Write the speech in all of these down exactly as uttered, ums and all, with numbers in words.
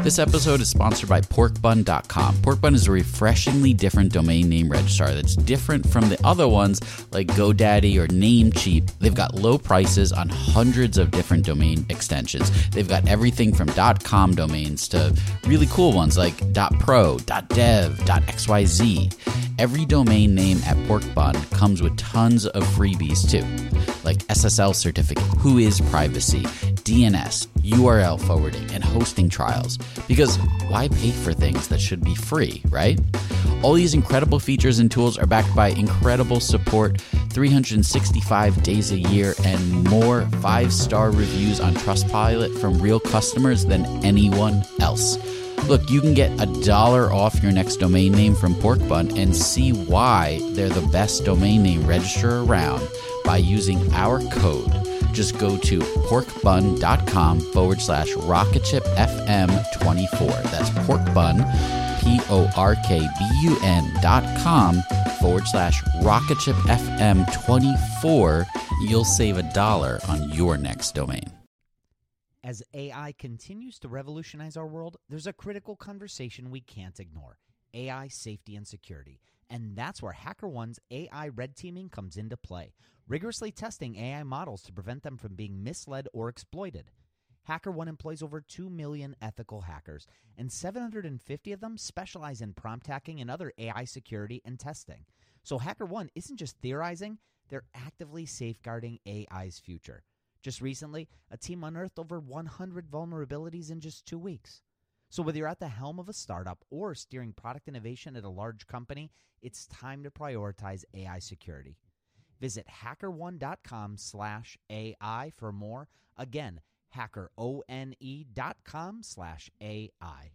This episode is sponsored by pork bun dot com. Pork Bun is a refreshingly different domain name registrar that's different from the other ones like GoDaddy or Namecheap. They've got low prices on hundreds of different domain extensions. They've got everything from .com domains to really cool ones like .pro, .dev, .xyz. Every domain name at Porkbun comes with tons of freebies too, like S S L certificate, who is privacy, D N S, U R L forwarding, and hosting trials. Because why pay for things that should be free, right? All these incredible features and tools are backed by incredible support, three hundred sixty-five days a year, and more five-star reviews on Trustpilot from real customers than anyone else. Look, you can get a dollar off your next domain name from Porkbun and see why they're the best domain name registrar around by using our code. Just go to porkbun.com forward slash rocketshipfm24. That's porkbun, P O R K B U N dot com forward slash rocketshipfm24. You'll save a dollar on your next domain. As A I continues to revolutionize our world, there's a critical conversation we can't ignore: A I safety and security. And that's where HackerOne's A I red teaming comes into play, rigorously testing A I models to prevent them from being misled or exploited. HackerOne employs over two million ethical hackers, and seven hundred fifty of them specialize in prompt hacking and other A I security and testing. So HackerOne isn't just theorizing, they're actively safeguarding A I's future. Just recently, a team unearthed over one hundred vulnerabilities in just two weeks. So whether you're at the helm of a startup or steering product innovation at a large company, it's time to prioritize A I security. Visit hackerone.com slash AI for more. Again, hackerone.com slash AI.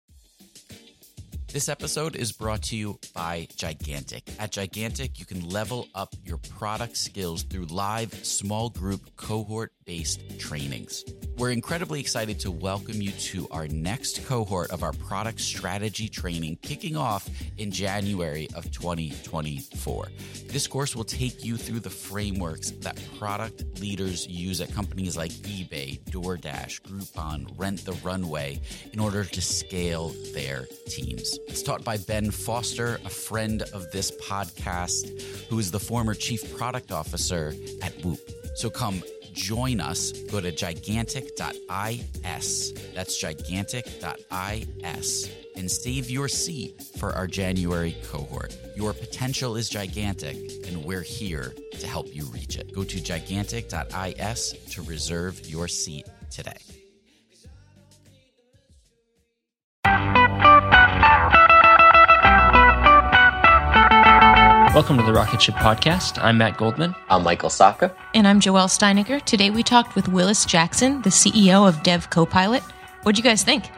This episode is brought to you by Gigantic. At Gigantic, you can level up your product skills through live, small group, cohort-based trainings. We're incredibly excited to welcome you to our next cohort of our product strategy training, kicking off in January of twenty twenty-four. This course will take you through the frameworks that product leaders use at companies like eBay, DoorDash, Groupon, Rent the Runway in order to scale their teams. It's taught by Ben Foster, a friend of this podcast, who is the former chief product officer at Whoop. So come join us. Go to gigantic dot is. That's gigantic dot is and save your seat for our January cohort. Your potential is gigantic, and we're here to help you reach it. Go to gigantic dot is to reserve your seat today. Welcome to the Rocket Ship Podcast. I'm Matt Goldman. I'm Michael Saka. And I'm Joelle Steinecker. Today we talked with Willis Jackson, the C E O of Dev Copilot. What'd you guys think?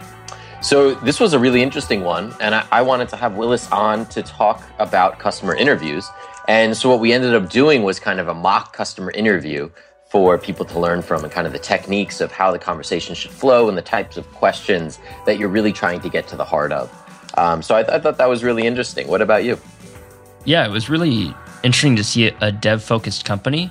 So this was a really interesting one, and I, I wanted to have Willis on to talk about customer interviews. And so what we ended up doing was kind of a mock customer interview for people to learn from, and kind of the techniques of how the conversation should flow and the types of questions that you're really trying to get to the heart of. Um, so I, th- I thought that was really interesting. What about you? Yeah, it was really interesting to see a dev-focused company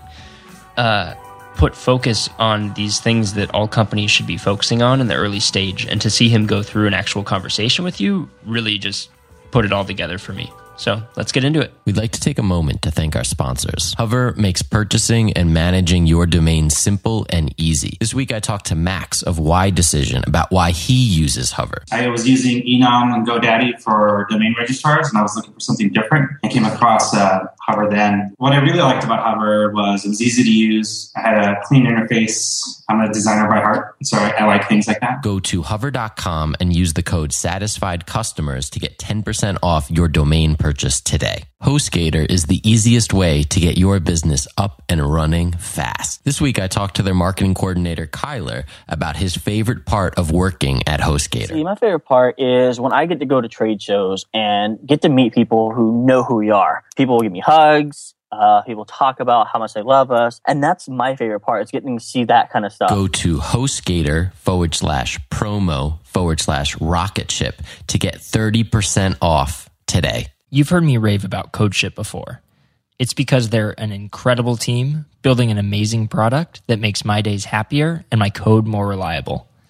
uh, put focus on these things that all companies should be focusing on in the early stage. And to see him go through an actual conversation with you really just put it all together for me. So let's get into it. We'd like to take a moment to thank our sponsors. Hover makes purchasing and managing your domain simple and easy. This week I talked to Max of Y Decision about why he uses Hover. I was using Enom and GoDaddy for domain registrars, and I was looking for something different. I came across uh, Hover then. What I really liked about Hover was it was easy to use. I had a clean interface. I'm a designer by heart, so I, I like things like that. Go to hover dot com and use the code Satisfied Customers to get ten percent off your domain purchase today. HostGator is the easiest way to get your business up and running fast. This week, I talked to their marketing coordinator, Kyler, about his favorite part of working at HostGator. See, my favorite part is when I get to go to trade shows and get to meet people who know who we are. People will give me hugs. Uh, people talk about how much they love us. And that's my favorite part. It's getting to see that kind of stuff. Go to HostGator forward slash promo forward slash rocket ship to get thirty percent off today. You've heard me rave about CodeShip before. It's because they're an incredible team building an amazing product that makes my days happier and my code more reliable.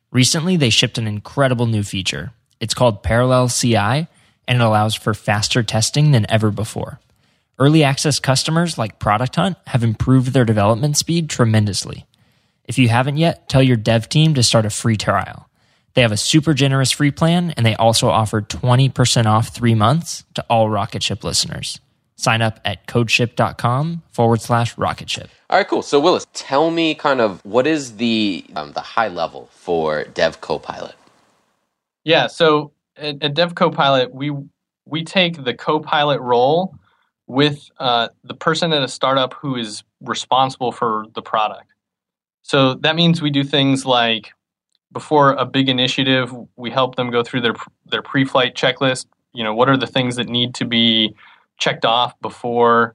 Recently, they shipped an incredible new feature. It's called Parallel C I, and it allows for faster testing than ever before. Early access customers like Product Hunt have improved their development speed tremendously. If you haven't yet, tell your dev team to start a free trial. They have a super generous free plan, and they also offer twenty percent off three months to all Rocketship listeners. Sign up at codeship.com forward slash rocketship. All right, cool. So Willis, tell me kind of what is the um, the high level for Dev Copilot? Yeah, so at, at Dev Copilot, we we take the Copilot role with uh, the person at a startup who is responsible for the product. So that means we do things like before a big initiative, we help them go through their their pre-flight checklist. You know, what are the things that need to be checked off before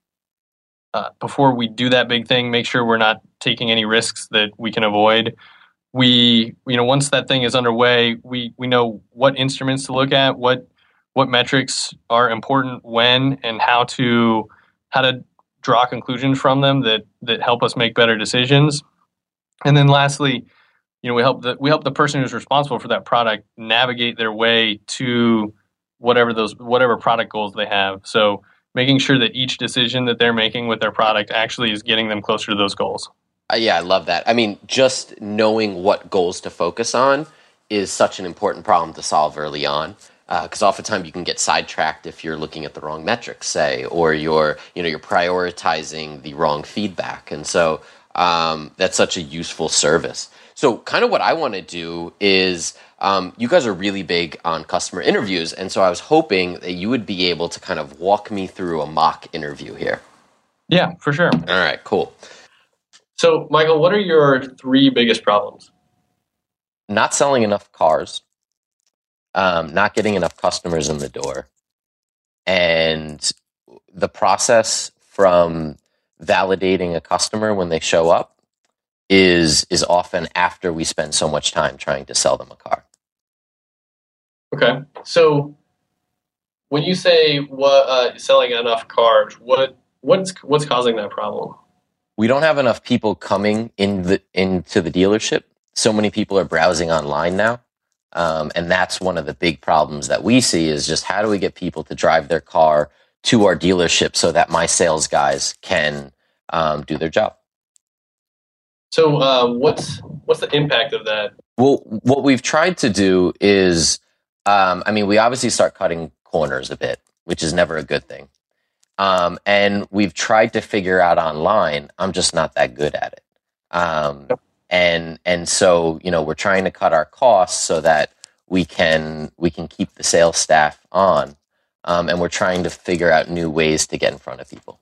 uh, before we do that big thing? Make sure we're not taking any risks that we can avoid. We, you know, once that thing is underway, we we know what instruments to look at, what what metrics are important when, and how to how to draw conclusions from them that that help us make better decisions. And then lastly, you know, we help the we help the person who's responsible for that product navigate their way to whatever those whatever product goals they have. So making sure that each decision that they're making with their product actually is getting them closer to those goals. Uh, yeah, I love that. I mean, just knowing what goals to focus on is such an important problem to solve early on. Because uh, oftentimes you can get sidetracked if you're looking at the wrong metrics, say, or you're you know you're prioritizing the wrong feedback, and so um, that's such a useful service. So, kind of what I want to do is, um, you guys are really big on customer interviews, and so I was hoping that you would be able to kind of walk me through a mock interview here. Yeah, for sure. All right, cool. So, Michael, what are your three biggest problems? Not selling enough cars. Um, not getting enough customers in the door, and the process from validating a customer when they show up is is often after we spend so much time trying to sell them a car. Okay, so when you say what uh, selling enough cars, what what's what's causing that problem? We don't have enough people coming in the into the dealership. So many people are browsing online now. Um, and that's one of the big problems that we see is just how do we get people to drive their car to our dealership so that my sales guys can um, do their job. So uh, what's what's the impact of that? Well, what we've tried to do is, um, I mean, we obviously start cutting corners a bit, which is never a good thing. Um, and we've tried to figure out online, I'm just not that good at it. Um, yep. And and so, you know, we're trying to cut our costs so that we can we can keep the sales staff on, um, and we're trying to figure out new ways to get in front of people.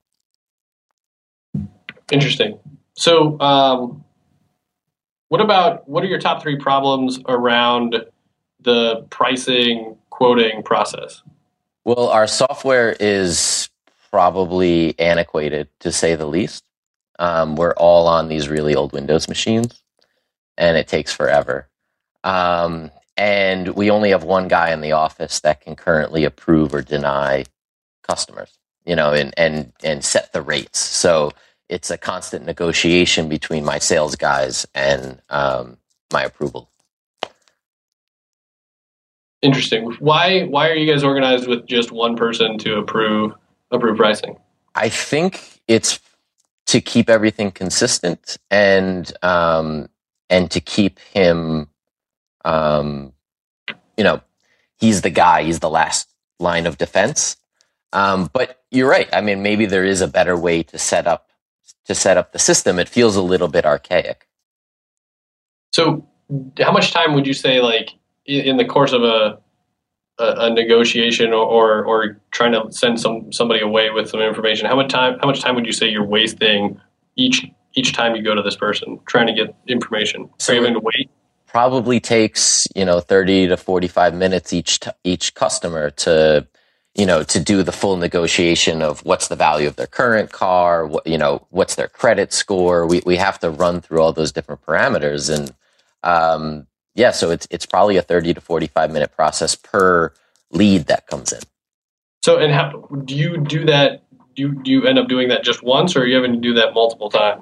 Interesting. So, um, what about what are your top three problems around the pricing quoting process? Well, our software is probably antiquated, to say the least. Um, we're all on these really old Windows machines, and it takes forever. Um, and we only have one guy in the office that can currently approve or deny customers, you know, and, and, and set the rates. So it's a constant negotiation between my sales guys and um, my approval. Interesting. Why why are you guys organized with just one person to approve approve pricing? I think it's to keep everything consistent and um, and to keep him, um, you know, he's the guy, he's the last line of defense. Um, but you're right. I mean, maybe there is a better way to set up to set up the system. It feels a little bit archaic. So, how much time would you say, like, in the course of a a, a negotiation or, or or trying to send some somebody away with some information? How much time? How much time would you say you're wasting each each time you go to this person trying to get information? So are you having to wait? Probably takes, you know, thirty to forty-five minutes each t- each customer to, you know, to do the full negotiation of what's the value of their current car, what, you know, what's their credit score. We we have to run through all those different parameters, and um, yeah, so it's it's probably a thirty to forty-five minute process per lead that comes in. So, and how do you do that? Do you, do you end up doing that just once, or are you having to do that multiple times?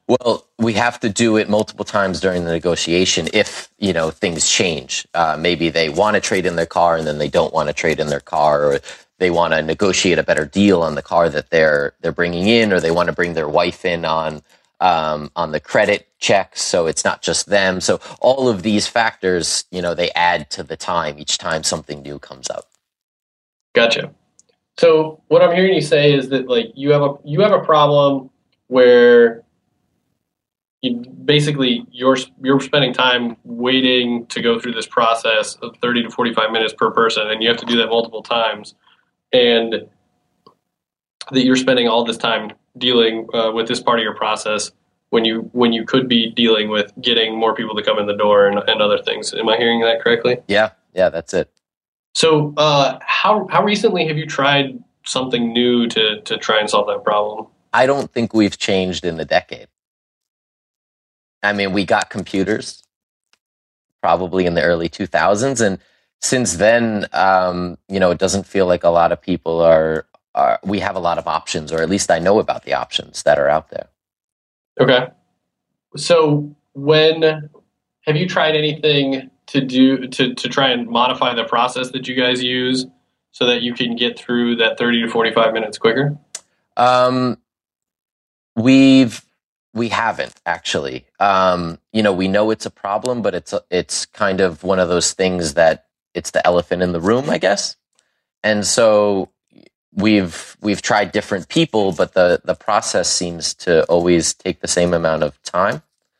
Well, we have to do it multiple times during the negotiation if, you know, things change. Uh, maybe they want to trade in their car and then they don't want to trade in their car, or they want to negotiate a better deal on the car that they're they're bringing in, or they want to bring their wife in on um, on the credit checks, so it's not just them. So all of these factors, you know, they add to the time each time something new comes up. Gotcha. So what I'm hearing you say is that like you have a you have a problem where you basically you're you're spending time waiting to go through this process of thirty to forty-five minutes per person, and you have to do that multiple times, and that you're spending all this time dealing uh, with this part of your process when you when you could be dealing with getting more people to come in the door and, and other things. Am I hearing that correctly? Yeah, yeah, that's it. So uh, how how recently have you tried something new to to try and solve that problem? I don't think we've changed in a decade. I mean, we got computers probably in the early two thousands, and since then, um, you know, it doesn't feel like a lot of people are, are. We have a lot of options, or at least I know about the options that are out there. Okay. So when have you tried anything to do to, to try and modify the process that you guys use so that you can get through that thirty to forty-five minutes quicker? Um, we've we haven't actually. Um, you know, we know it's a problem, but it's a, it's kind of one of those things that it's the elephant in the room, I guess. And so we've we've tried different people, but the the process seems to always take the same amount of time.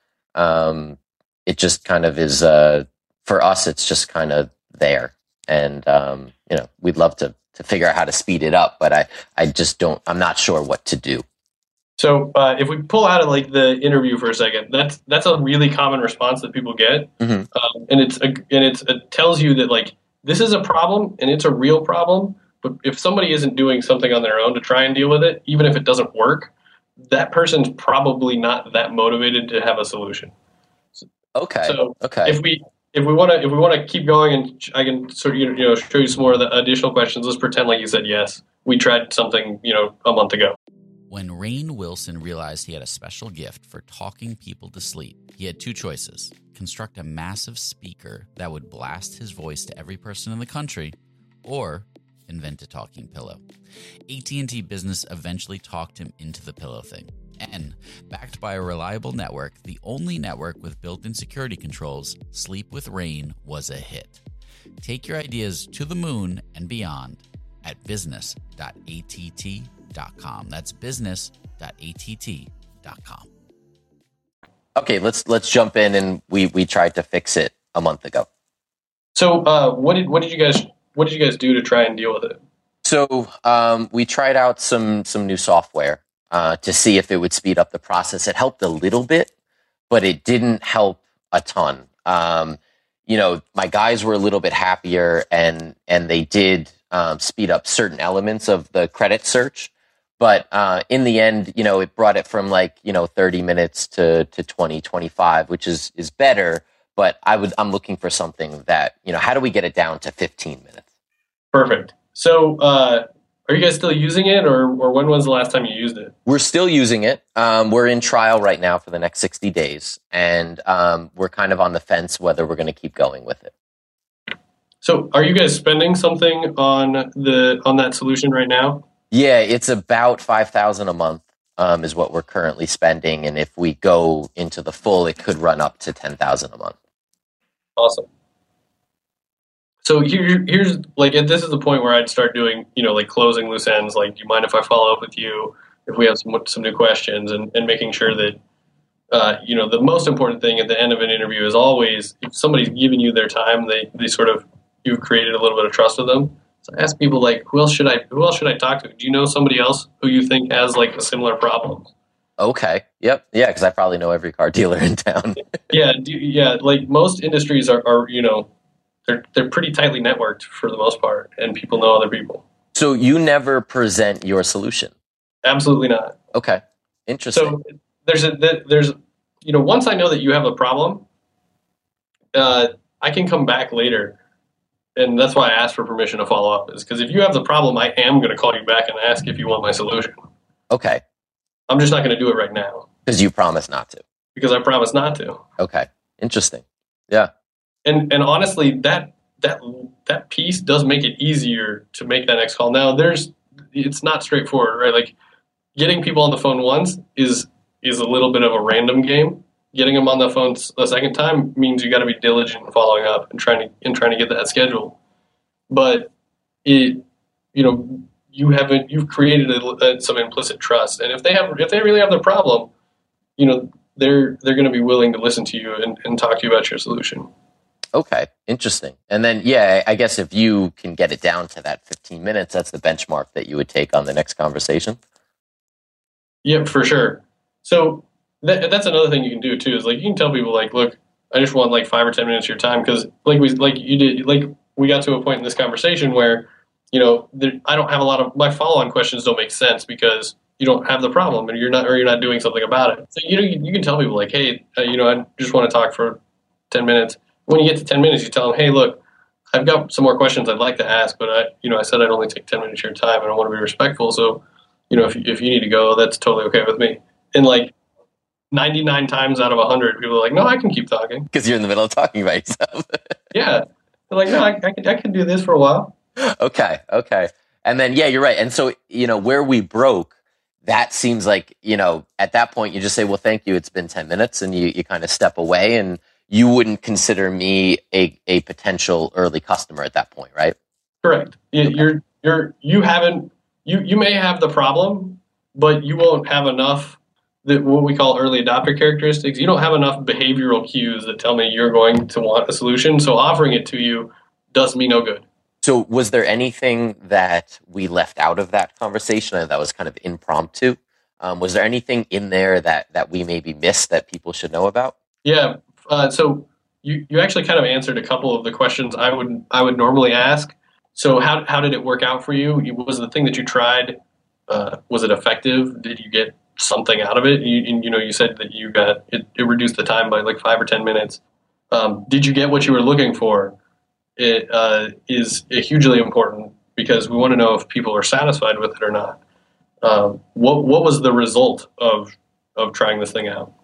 Um, it just kind of is. Uh, for us, it's just kind of there, and um, you know, we'd love to to figure out how to speed it up, but I I just don't. I'm not sure what to do. So uh, if we pull out of like the interview for a second, that's that's a really common response that people get, Mm-hmm. um, and it's a, and it's it tells you that like this is a problem and it's a real problem. But if somebody isn't doing something on their own to try and deal with it, even if it doesn't work, that person's probably not that motivated to have a solution. Okay. So okay. if we if we want to if we want to keep going, and I can sort of you know show you some more of the additional questions. Let's pretend like you said yes. We tried something you know a month ago. When Rainn Wilson realized he had a special gift for talking people to sleep, he had two choices: construct a massive speaker that would blast his voice to every person in the country, or invent a talking pillow. A T and T Business eventually talked him into the pillow thing. And, backed by a reliable network, the only network with built-in security controls, Sleep with Rainn was a hit. Take your ideas to the moon and beyond at business dot A T T dot com. That's business dot A T T dot com. Okay, let's let's jump in, and we we tried to fix it a month ago. So uh, what did what did you guys what did you guys do to try and deal with it? So um, we tried out some some new software uh, to see if it would speed up the process. It helped a little bit, but it didn't help a ton. Um, you know, my guys were a little bit happier, and and they did um, speed up certain elements of the credit search. But uh, in the end, you know, it brought it from like, you know, thirty minutes to, to twenty, twenty-five, which is, is better. But I would, I'm looking for something that, you know, how do we get it down to fifteen minutes? Perfect. So uh, are you guys still using it, or, or when was the last time you used it? We're still using it. Um, we're in trial right now for the next sixty days. And um, we're kind of on the fence whether we're going to keep going with it. So are you guys spending something on the on that solution right now? Yeah, it's about five thousand dollars a month um, is what we're currently spending. And if we go into the full, it could run up to ten thousand dollars a month. Awesome. So here, here's like, this is the point where I'd start doing, you know, like closing loose ends. Like, do you mind if I follow up with you if we have some some new questions, and, and making sure that, uh, you know, the most important thing at the end of an interview is always, if somebody's giving you their time, they, they sort of, you've created a little bit of trust with them. So I ask people like, who else should I who else should I talk to? Do you know somebody else who you think has like a similar problem? Okay. Yep. Yeah, because I probably know every car dealer in town. yeah. Do, yeah. Like most industries are, are, you know, they're they're pretty tightly networked for the most part, and people know other people. So you never present your solution? Absolutely not. Okay. Interesting. So there's a there's you know once I know that you have a problem, uh, I can come back later. And that's why I asked for permission to follow up, is because if you have the problem, I am going to call you back and ask if you want my solution. Okay. I'm just not going to do it right now. Because you promised not to. Because I promised not to. Okay. Interesting. Yeah. And and honestly, that that that piece does make it easier to make that next call. Now, there's it's not straightforward, right? Like getting people on the phone once is is a little bit of a random game. Getting them on the phone a second time means you got to be diligent in following up and trying to and trying to get that scheduled. But it, you know, you haven't you've created a, a, some implicit trust, and if they have if they really have the problem, you know, they're they're going to be willing to listen to you and, and talk to you about your solution. Okay, interesting. And then, yeah, I guess if you can get it down to that fifteen minutes, that's the benchmark that you would take on the next conversation. Yeah, for sure. So that, that's another thing you can do too. Is like you can tell people like, look, I just want like five or ten minutes of your time because like we like you did like we got to a point in this conversation where you know there, I don't have a lot of my follow-on questions don't make sense because you don't have the problem and you're not or you're not doing something about it. So you know you, you can tell people like, hey, uh, you know, I just want to talk for ten minutes. When you get to ten minutes, you tell them, hey, look, I've got some more questions I'd like to ask, but I, you know, I said I'd only take ten minutes of your time, and I want to be respectful. So, you know, if if you need to go, that's totally okay with me. And like ninety-nine times out of one hundred, people are like, no, I can keep talking because you're in the middle of talking about yourself. Yeah, they're like, no, I, I can I can do this for a while. Okay, okay, and then yeah, you're right. And so you know where we broke, that seems like you know at that point you just say, well, thank you, it's been ten minutes, and you you kind of step away and. You wouldn't consider me a, a potential early customer at that point, right? Correct. You, Okay. You're you're you haven't you you may have the problem, but you won't have enough that what we call early adopter characteristics. You don't have enough behavioral cues that tell me you're going to want a solution. So offering it to you does me no good. So was there anything that we left out of that conversation that was kind of impromptu? Um, was there anything in there that that we maybe missed that people should know about? Yeah. Uh, so you, you actually kind of answered a couple of the questions I would I would normally ask. So how how did it work out for you? Was the thing that you tried uh, was it effective? Did you get something out of it? You you know you said that you got it, it reduced the time by like five or ten minutes. Um, did you get what you were looking for? It uh, is hugely important because we want to know if people are satisfied with it or not. Um, what what was the result of of trying this thing out?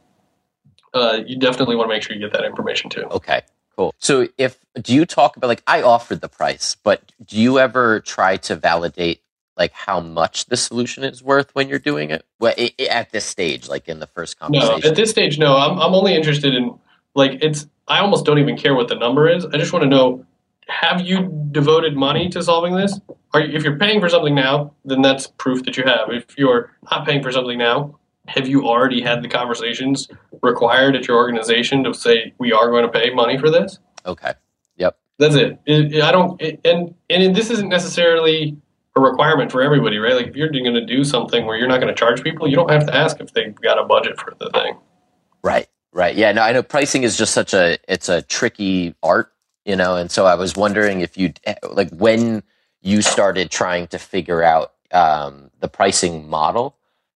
Uh, you definitely want to make sure you get that information too. Okay, cool. So if do you talk about like I offered the price, but do you ever try to validate like how much the solution is worth when you're doing it? Well, it, it, at this stage, like in the first conversation. No, at this stage, no. I'm I'm only interested in like it's. I almost don't even care what the number is. I just want to know: have you devoted money to solving this? Are you, if you're paying for something now, then that's proof that you have. If you're not paying for something now, have you already had the conversations required at your organization to say we are going to pay money for this? Okay. Yep. That's it. it, it I don't. It, and and this isn't necessarily a requirement for everybody, right? Like if you're going to do something where you're not going to charge people, you don't have to ask if they've got a budget for the thing. Right. Right. Yeah. No, I know pricing is just such a it's a tricky art, you know. And so I was wondering if you like when you started trying to figure out um, the pricing model.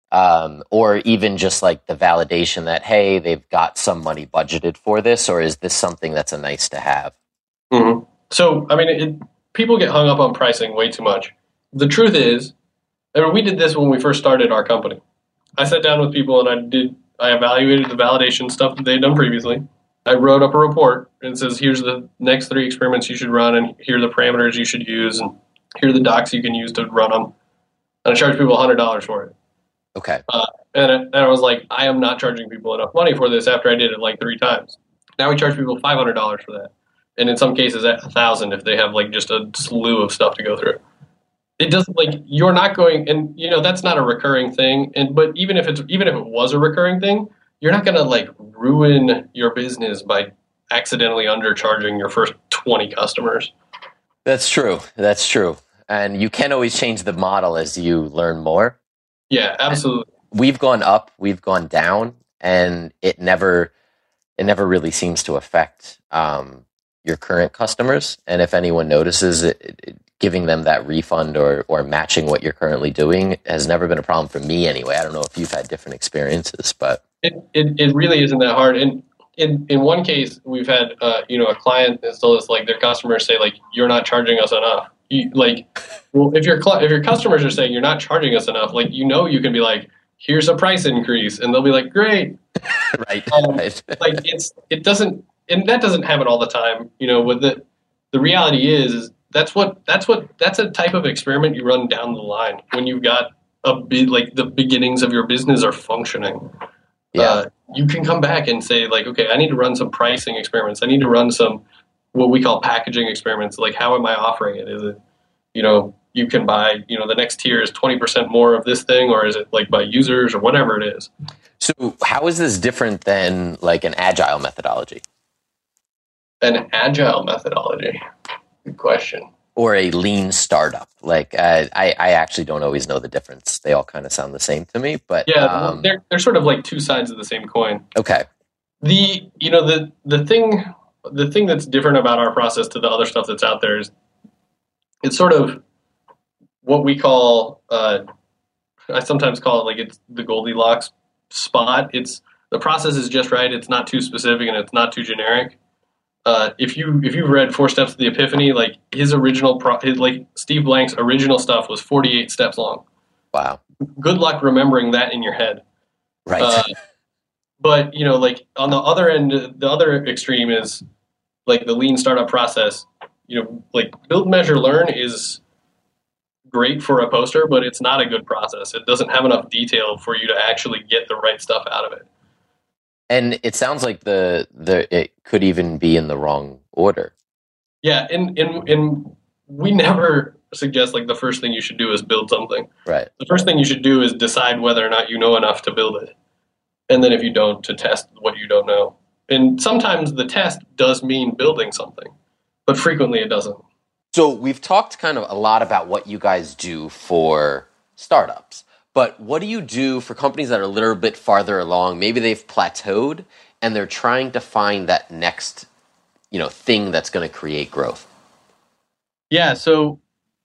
Um, or even just like the validation that, hey, they've got some money budgeted for this, or is this something that's a nice to have? Mm-hmm. So, I mean, it, people get hung up on pricing way too much. The truth is, I mean, we did this when we first started our company. I sat down with people and I did, I evaluated the validation stuff that they'd done previously. I wrote up a report and it says, here's the next three experiments you should run, and here are the parameters you should use, and here are the docs you can use to run them. And I charge people one hundred dollars for it. Okay. Uh, and, I, and I was like, I am not charging people enough money for this after I did it like three times. Now we charge people five hundred dollars for that. And in some cases, a thousand if they have like just a slew of stuff to go through. It doesn't like you're not going, and you know, that's not a recurring thing. And, but even if it's, even if it was a recurring thing, you're not going to like ruin your business by accidentally undercharging your first twenty customers. That's true. That's true. And you can always change the model as you learn more. Yeah, absolutely. We've gone up, we've gone down, and it never, it never really seems to affect um, your current customers. And if anyone notices it, it, giving them that refund or or matching what you're currently doing has never been a problem for me anyway. I don't know if you've had different experiences, but it it, it really isn't that hard. And in in one case, we've had uh, you know a client that's told us like their customers say like you're not charging us enough. You, like, well, if your cl- if your customers are saying you're not charging us enough, like you know you can be like, here's a price increase, and they'll be like, great. right. Um, right. like it's, it doesn't, and that doesn't happen all the time. You know, what the, the reality is, is that's what, that's what, that's a type of experiment you run down the line when you've got a bit, like the beginnings of your business are functioning. Yeah. Uh, you can come back and say like, okay, I need to run some pricing experiments. I need to run some, what we call packaging experiments. Like, how am I offering it? Is it, you know, you can buy, you know, the next tier is twenty percent more of this thing, or is it like by users or whatever it is? So how is this different than like an agile methodology? An agile methodology? Good question. Or a lean startup? Like, uh, I, I actually don't always know the difference. They all kind of sound the same to me, but yeah, um, they're they're sort of like two sides of the same coin. Okay. The you know the the thing the thing that's different about our process to the other stuff that's out there is it's sort of what we call, uh, I sometimes call it like it's the Goldilocks spot. It's the process is just right. It's not too specific and it's not too generic. Uh, if you if you've read Four Steps to the Epiphany, like his original, pro, his, like Steve Blank's original stuff was forty-eight steps long. Wow. Good luck remembering that in your head. Right. Uh, but you know, like on the other end, the other extreme is like the lean startup process. You know, like build, measure, learn is great for a poster, but it's not a good process. It doesn't have enough detail for you to actually get the right stuff out of it. And it sounds like the the it could even be in the wrong order. Yeah, and and and we never suggest like the first thing you should do is build something. Right. The first thing you should do is decide whether or not you know enough to build it. And then if you don't, to test what you don't know. And sometimes the test does mean building something, but frequently it doesn't. So we've talked kind of a lot about what you guys do for startups, but what do you do for companies that are a little bit farther along? Maybe they've plateaued and they're trying to find that next, you know, thing that's going to create growth. Yeah. So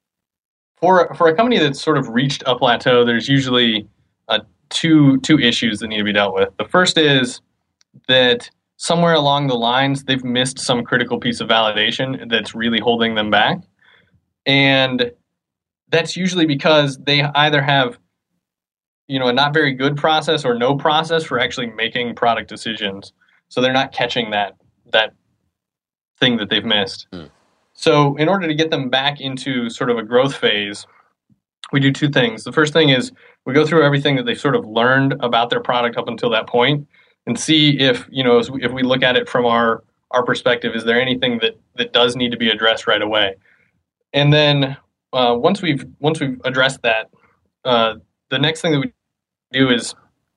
for for a company that's sort of reached a plateau, there's usually uh, two two issues that need to be dealt with. The first is that somewhere along the lines, they've missed some critical piece of validation that's really holding them back. And that's usually because they either have, you know, a not very good process or no process for actually making product decisions. So they're not catching that that thing that they've missed. Mm. So in order to get them back into sort of a growth phase, we do two things. The first thing is we go through everything that they've sort of learned about their product up until that point, and see if, you know, if we look at it from our, our perspective, is there anything that, that does need to be addressed right away? And then uh, once we've once we've addressed that, uh, the next thing that we do is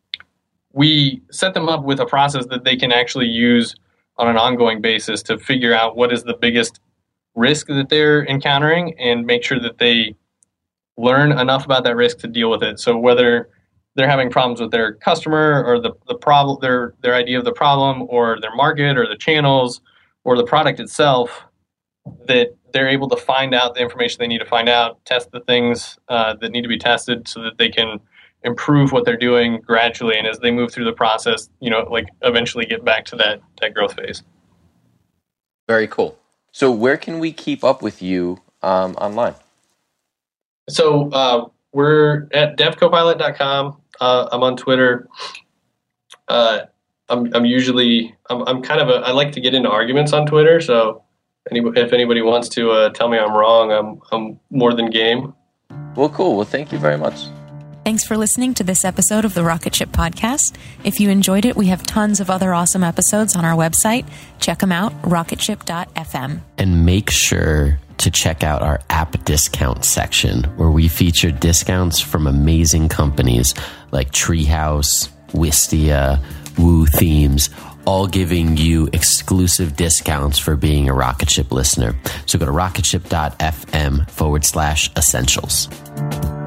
we set them up with a process that they can actually use on an ongoing basis to figure out what is the biggest risk that they're encountering and make sure that they learn enough about that risk to deal with it. So whether they're having problems with their customer or the, the problem, their their idea of the problem, or their market or the channels or the product itself, that they're able to find out the information they need to find out, test the things uh, that need to be tested so that they can improve what they're doing gradually. And as they move through the process, you know, like eventually get back to that, that growth phase. Very cool. So where can we keep up with you um, online? So uh, we're at dev copilot dot com. Uh, I'm on Twitter. Uh, I'm, I'm usually, I'm, I'm kind of a, I like to get into arguments on Twitter. So any, if anybody wants to uh, tell me I'm wrong, I'm, I'm more than game. Well, cool. Well, thank you very much. Thanks for listening to this episode of the Rocket Ship Podcast. If you enjoyed it, we have tons of other awesome episodes on our website. Check them out, rocket ship dot f m. And make sure to check out our app discount section, where we feature discounts from amazing companies like Treehouse, Wistia, Woo Themes, all giving you exclusive discounts for being a Rocket Ship listener. So go to rocket ship dot f m forward slash essentials.